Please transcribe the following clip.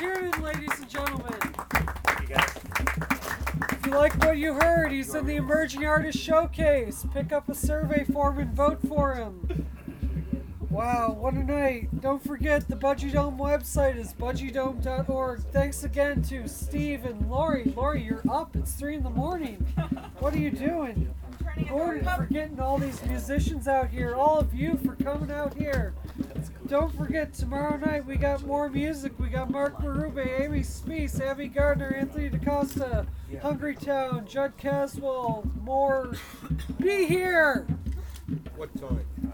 Kieran, ladies and gentlemen. Thank you guys. If you like what you heard, he's in the Emerging Artist Showcase. Pick up a survey form and vote for him. Wow, what a night. Don't forget the Budgie Dome website is budgiedome.org. Thanks again to Steve and Lori. Lori, you're up. It's 3 in the morning. What are you doing? Gordon for getting all these musicians out here. All of you for coming out here. Don't forget, tomorrow night we got more music. We got Mark Marube, Amy Speece, Abby Gardner, Anthony DaCosta, Hungry Town, Judd Caswell, more. Be here! What time?